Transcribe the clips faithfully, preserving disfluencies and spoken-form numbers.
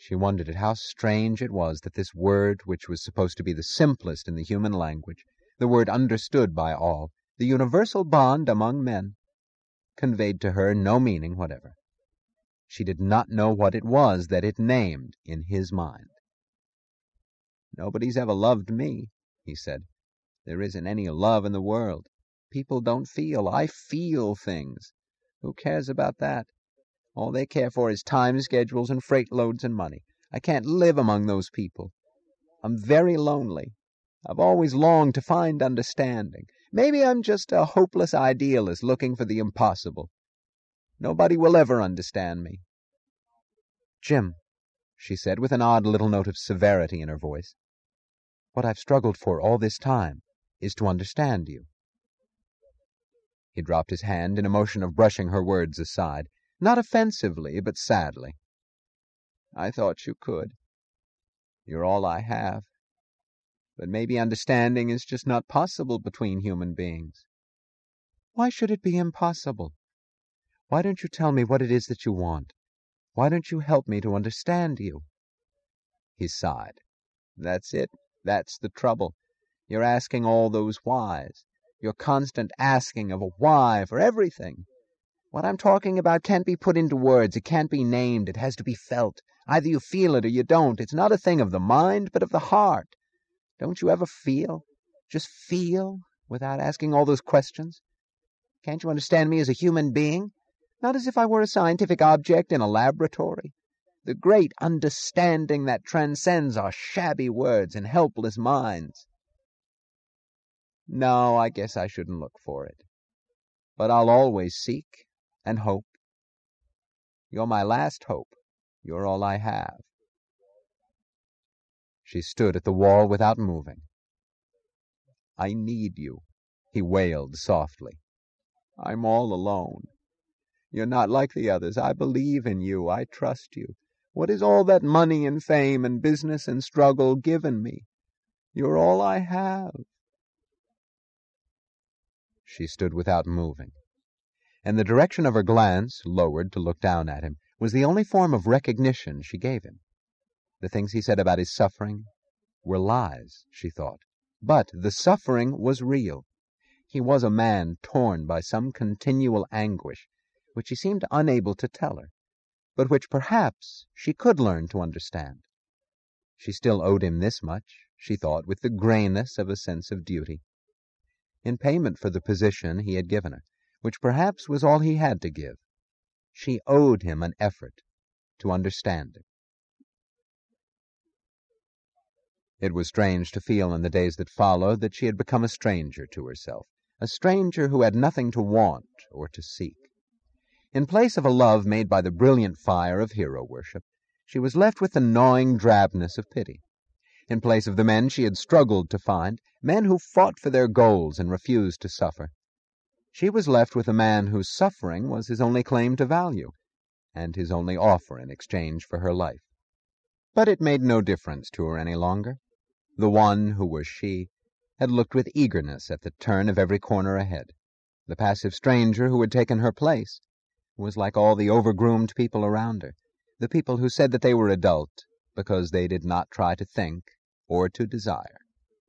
She wondered at how strange it was that this word, which was supposed to be the simplest in the human language, the word understood by all, the universal bond among men, conveyed to her no meaning whatever. She did not know what it was that it named in his mind. "Nobody's ever loved me," he said. "There isn't any love in the world. People don't feel. I feel things. Who cares about that? All they care for is time schedules and freight loads and money. I can't live among those people. I'm very lonely. I've always longed to find understanding. Maybe I'm just a hopeless idealist looking for the impossible. Nobody will ever understand me." "Jim," she said with an odd little note of severity in her voice, "what I've struggled for all this time is to understand you." He dropped his hand in a motion of brushing her words aside, not offensively, but sadly. "I thought you could. You're all I have. But maybe understanding is just not possible between human beings." "Why should it be impossible? Why don't you tell me what it is that you want? Why don't you help me to understand you?" He sighed. "That's it. That's the trouble. You're asking all those whys. Your constant asking of a why for everything. What I'm talking about can't be put into words. It can't be named. It has to be felt. Either you feel it or you don't. It's not a thing of the mind, but of the heart. Don't you ever feel? Just feel, without asking all those questions? Can't you understand me as a human being? Not as if I were a scientific object in a laboratory. The great understanding that transcends our shabby words and helpless minds." "No, I guess I shouldn't look for it. But I'll always seek and hope. You're my last hope. You're all I have." She stood at the wall without moving. "I need you," he wailed softly. "I'm all alone. You're not like the others. I believe in you. I trust you. What is all that money and fame and business and struggle given me? You're all I have." She stood without moving, and the direction of her glance, lowered to look down at him, was the only form of recognition she gave him. The things he said about his suffering were lies, she thought, but the suffering was real. He was a man torn by some continual anguish, which he seemed unable to tell her, but which perhaps she could learn to understand. She still owed him this much, she thought, with the grayness of a sense of duty. In payment for the position he had given her, which perhaps was all he had to give, she owed him an effort to understand him. It was strange to feel in the days that followed that she had become a stranger to herself, a stranger who had nothing to want or to seek. In place of a love made by the brilliant fire of hero worship, she was left with the gnawing drabness of pity. In place of the men she had struggled to find, men who fought for their goals and refused to suffer, she was left with a man whose suffering was his only claim to value, and his only offer in exchange for her life. But it made no difference to her any longer. The one who was she had looked with eagerness at the turn of every corner ahead. The passive stranger who had taken her place was like all the overgroomed people around her, the people who said that they were adult because they did not try to think or to desire.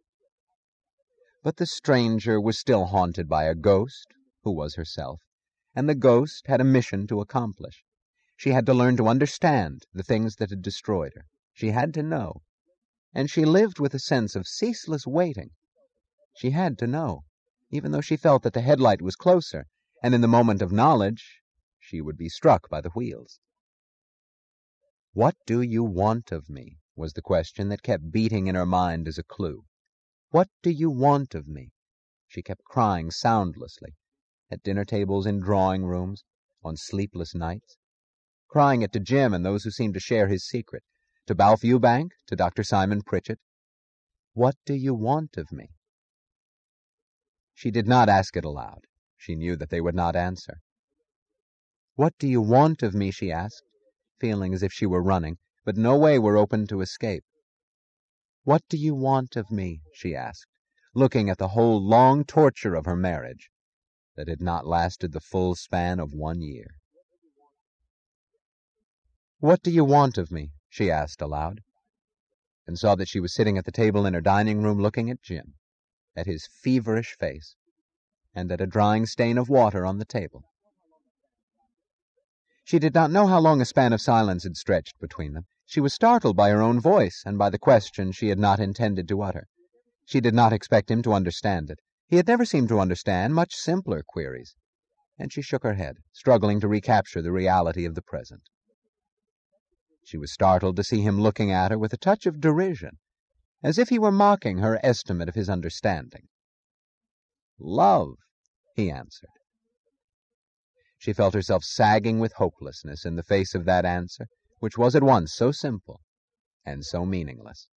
But the stranger was still haunted by a ghost, who was herself, and the ghost had a mission to accomplish. She had to learn to understand the things that had destroyed her. She had to know, and she lived with a sense of ceaseless waiting. She had to know, even though she felt that the headlight was closer, and in the moment of knowledge she would be struck by the wheels. "What do you want of me?" was the question that kept beating in her mind as a clue. "What do you want of me?" she kept crying soundlessly, at dinner tables in drawing rooms, on sleepless nights, crying it to Jim and those who seemed to share his secret, to Balfe Eubank, to Doctor Simon Pritchett. "What do you want of me?" She did not ask it aloud. She knew that they would not answer. "What do you want of me?" she asked, feeling as if she were running, but no way were open to escape. "What do you want of me?" she asked, looking at the whole long torture of her marriage that had not lasted the full span of one year. "What do you want of me?" she asked aloud, and saw that she was sitting at the table in her dining room looking at Jim, at his feverish face, and at a drying stain of water on the table. She did not know how long a span of silence had stretched between them. She was startled by her own voice and by the question she had not intended to utter. She did not expect him to understand it. He had never seemed to understand much simpler queries, and she shook her head, struggling to recapture the reality of the present. She was startled to see him looking at her with a touch of derision, as if he were mocking her estimate of his understanding. "Love," he answered. She felt herself sagging with hopelessness in the face of that answer, which was at once so simple and so meaningless.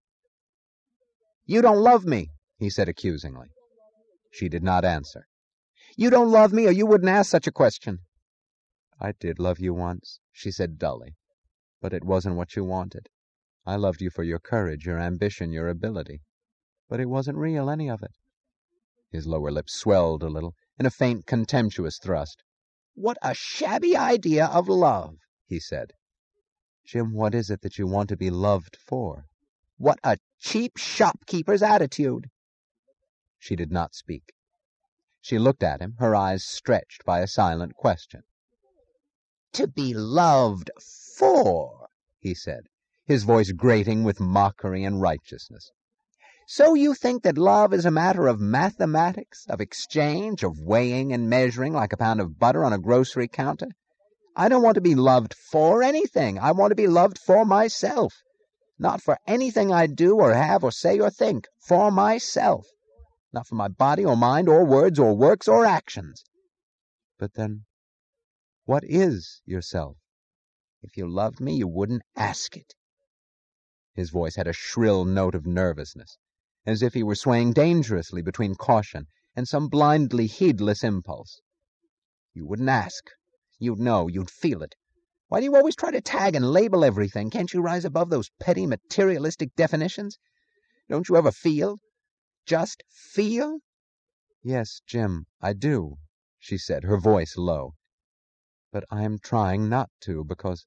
"You don't love me," he said accusingly. She did not answer. "You don't love me, or you wouldn't ask such a question." "I did love you once," she said dully, "but it wasn't what you wanted. I loved you for your courage, your ambition, your ability. But it wasn't real, any of it." His lower lip swelled a little, in a faint, contemptuous thrust. "What a shabby idea of love," he said. "Jim, what is it that you want to be loved for?" "What a cheap shopkeeper's attitude." She did not speak. She looked at him, her eyes stretched by a silent question. "To be loved for," he said, his voice grating with mockery and righteousness. "So you think that love is a matter of mathematics, of exchange, of weighing and measuring like a pound of butter on a grocery counter? I don't want to be loved for anything. I want to be loved for myself. Not for anything I do or have or say or think. For myself. Not for my body or mind or words or works or actions." "But then, what is yourself?" "If you loved me, you wouldn't ask it." His voice had a shrill note of nervousness, as if he were swaying dangerously between caution and some blindly heedless impulse. "You wouldn't ask. You'd know. You'd feel it. Why do you always try to tag and label everything? Can't you rise above those petty materialistic definitions? Don't you ever feel? Just feel?" "Yes, Jim, I do," she said, her voice low. "But I am trying not to, because...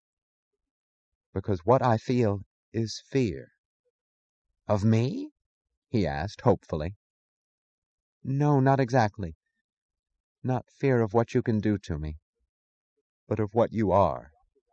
because what I feel is fear." "Of me?" he asked, hopefully. "No, not exactly. Not fear of what you can do to me, but of what you are."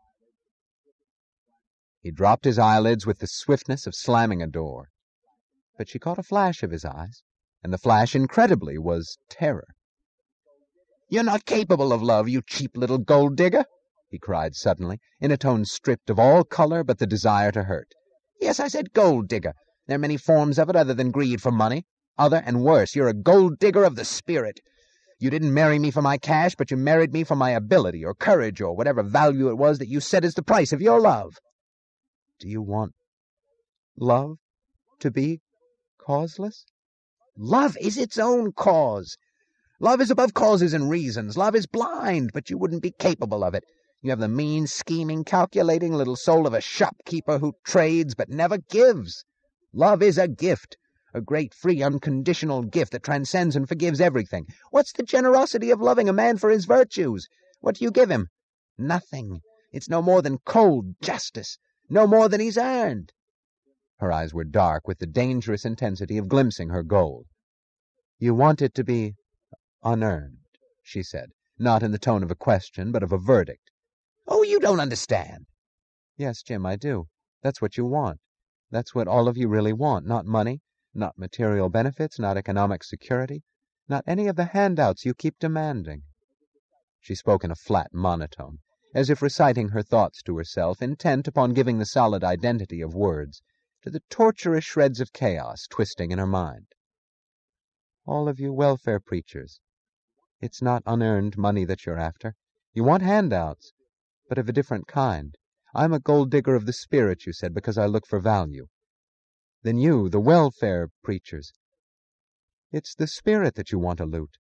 He dropped his eyelids with the swiftness of slamming a door, but she caught a flash of his eyes, and the flash, incredibly, was terror. "You're not capable of love, you cheap little gold-digger," he cried suddenly, in a tone stripped of all color but the desire to hurt. "Yes, I said gold-digger. There are many forms of it other than greed for money. Other and worse. You're a gold-digger of the spirit. You didn't marry me for my cash, but you married me for my ability or courage or whatever value it was that you set as the price of your love." "Do you want love to be causeless?" "Love is its own cause. Love is above causes and reasons. Love is blind, but you wouldn't be capable of it. You have the mean, scheming, calculating little soul of a shopkeeper who trades but never gives. Love is a gift, a great, free, unconditional gift that transcends and forgives everything. What's the generosity of loving a man for his virtues? What do you give him? Nothing. It's no more than cold justice, no more than he's earned." Her eyes were dark with the dangerous intensity of glimpsing her goal. "You want it to be unearned," she said, not in the tone of a question, but of a verdict. "Oh, you don't understand." "Yes, Jim, I do. That's what you want. That's what all of you really want. Not money, not material benefits, not economic security, not any of the handouts you keep demanding." She spoke in a flat monotone, as if reciting her thoughts to herself, intent upon giving the solid identity of words to the tortuous shreds of chaos twisting in her mind. "All of you welfare preachers. It's not unearned money that you're after. You want handouts, but of a different kind. I'm a gold-digger of the spirit, you said, because I look for value. Then you, the welfare preachers, it's the spirit that you want to loot.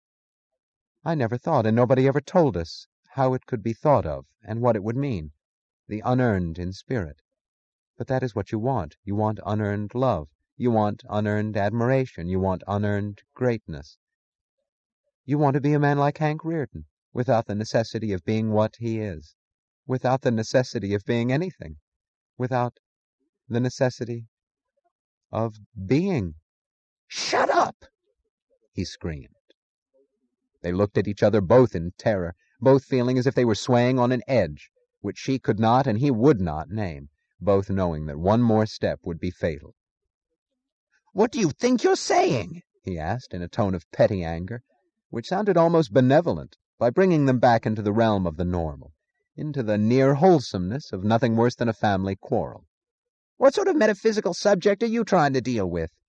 I never thought, and nobody ever told us, how it could be thought of, and what it would mean, the unearned in spirit. But that is what you want. You want unearned love. You want unearned admiration. You want unearned greatness. You want to be a man like Hank Rearden, without the necessity of being what he is, without the necessity of being anything. without the necessity of being. "Shut up!" he screamed. They looked at each other, both in terror, both feeling as if they were swaying on an edge, which she could not and he would not name, both knowing that one more step would be fatal. "What do you think you're saying?" he asked, in a tone of petty anger, which sounded almost benevolent, by bringing them back into the realm of the normal, into the near wholesomeness of nothing worse than a family quarrel. "What sort of metaphysical subject are you trying to deal with?